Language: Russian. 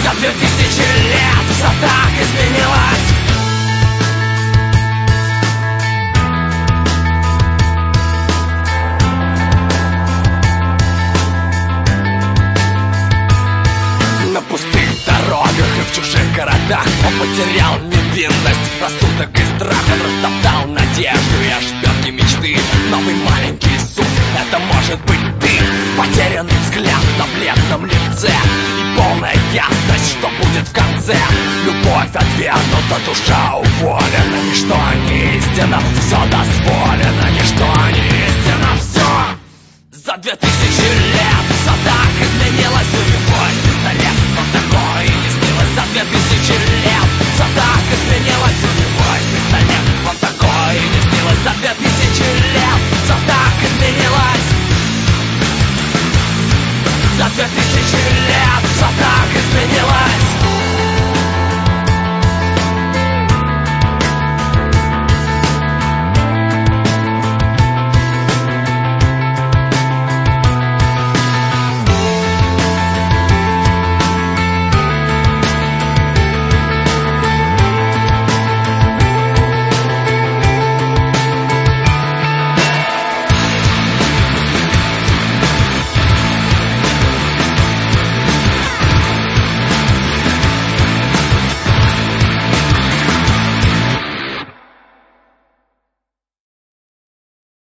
За 2000 лет все так изменилось. На пустых дорогах и в чужих городах он потерял невинность, рассудок и страх. Он растоптал надежду и ошметки мечты. Новый маленький Иисус, это может быть ты. Потерянный взгляд на бледном лице и полная ясность, что будет в конце. Любовь отвергнута, душа уволена. Ничто не истина, все дозволено. Ничто не истина, все. За 2000 лет все так изменилось. У него пистолет, но такое и не снилось. За 2000 лет все так изменилось. У него пистолет, но такое и не снилось. За 2000 лет все так изменилось. За 2000 лет все так изменилось.